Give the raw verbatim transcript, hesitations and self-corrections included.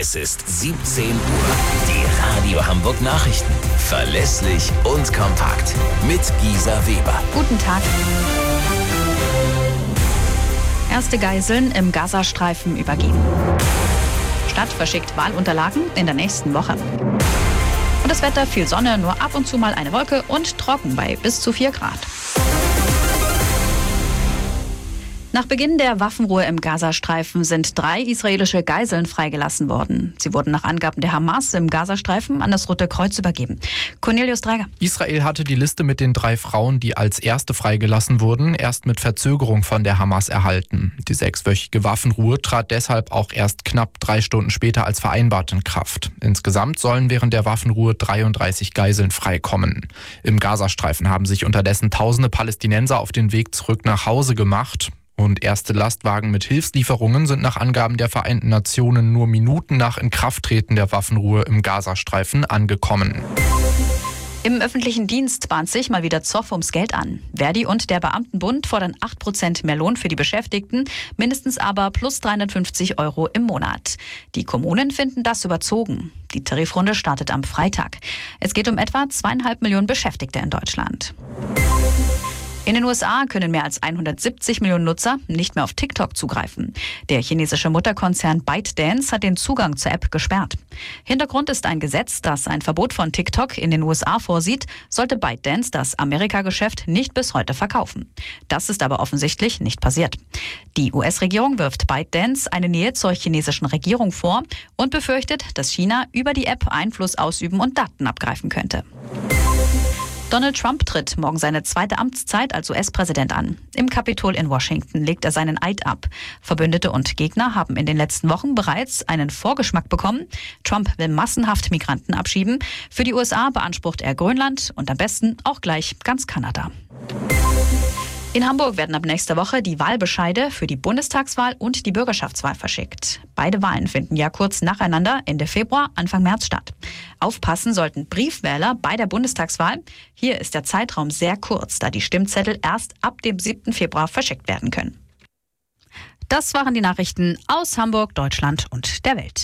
Es ist siebzehn Uhr. Die Radio Hamburg Nachrichten. Verlässlich und kompakt. Mit Gisa Weber. Guten Tag. Erste Geiseln im Gazastreifen übergeben. Stadt verschickt Wahlunterlagen in der nächsten Woche. Und das Wetter, viel Sonne, nur ab und zu mal eine Wolke und trocken bei bis zu vier Grad. Nach Beginn der Waffenruhe im Gazastreifen sind drei israelische Geiseln freigelassen worden. Sie wurden nach Angaben der Hamas im Gazastreifen an das Rote Kreuz übergeben. Cornelius Dreiger. Israel hatte die Liste mit den drei Frauen, die als erste freigelassen wurden, erst mit Verzögerung von der Hamas erhalten. Die sechswöchige Waffenruhe trat deshalb auch erst knapp drei Stunden später als vereinbart in Kraft. Insgesamt sollen während der Waffenruhe dreiunddreißig Geiseln freikommen. Im Gazastreifen haben sich unterdessen tausende Palästinenser auf den Weg zurück nach Hause gemacht. Und erste Lastwagen mit Hilfslieferungen sind nach Angaben der Vereinten Nationen nur Minuten nach Inkrafttreten der Waffenruhe im Gazastreifen angekommen. Im öffentlichen Dienst bahnt sich mal wieder Zoff ums Geld an. Verdi und der Beamtenbund fordern acht Prozent mehr Lohn für die Beschäftigten, mindestens aber plus dreihundertfünfzig Euro im Monat. Die Kommunen finden das überzogen. Die Tarifrunde startet am Freitag. Es geht um etwa zweieinhalb Millionen Beschäftigte in Deutschland. In den U S A können mehr als hundertsiebzig Millionen Nutzer nicht mehr auf TikTok zugreifen. Der chinesische Mutterkonzern ByteDance hat den Zugang zur App gesperrt. Hintergrund ist ein Gesetz, das ein Verbot von TikTok in den U S A vorsieht, sollte ByteDance das Amerika-Geschäft nicht bis heute verkaufen. Das ist aber offensichtlich nicht passiert. Die U S-Regierung wirft ByteDance eine Nähe zur chinesischen Regierung vor und befürchtet, dass China über die App Einfluss ausüben und Daten abgreifen könnte. Donald Trump tritt morgen seine zweite Amtszeit als U S-Präsident an. Im Kapitol in Washington legt er seinen Eid ab. Verbündete und Gegner haben in den letzten Wochen bereits einen Vorgeschmack bekommen. Trump will massenhaft Migranten abschieben. Für die U S A beansprucht er Grönland und am besten auch gleich ganz Kanada. In Hamburg werden ab nächster Woche die Wahlbescheide für die Bundestagswahl und die Bürgerschaftswahl verschickt. Beide Wahlen finden ja kurz nacheinander Ende Februar, Anfang März statt. Aufpassen sollten Briefwähler bei der Bundestagswahl. Hier ist der Zeitraum sehr kurz, da die Stimmzettel erst ab dem siebten Februar verschickt werden können. Das waren die Nachrichten aus Hamburg, Deutschland und der Welt.